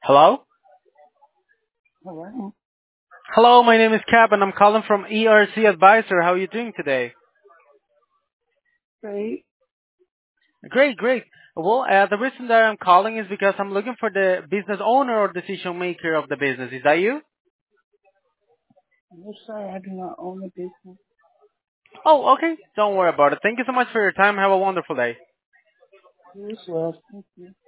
Hello? Hello. Hello, my name is Cap and I'm calling from ERC Advisor. How are you doing today? Great. Great, great. Well, the reason that I'm calling is because I'm looking for the business owner or decision maker of the business. Is that you? No, sir, I do not own a business. Oh, okay. Don't worry about it. Thank you so much for your time. Have a wonderful day. You as well. Thank you.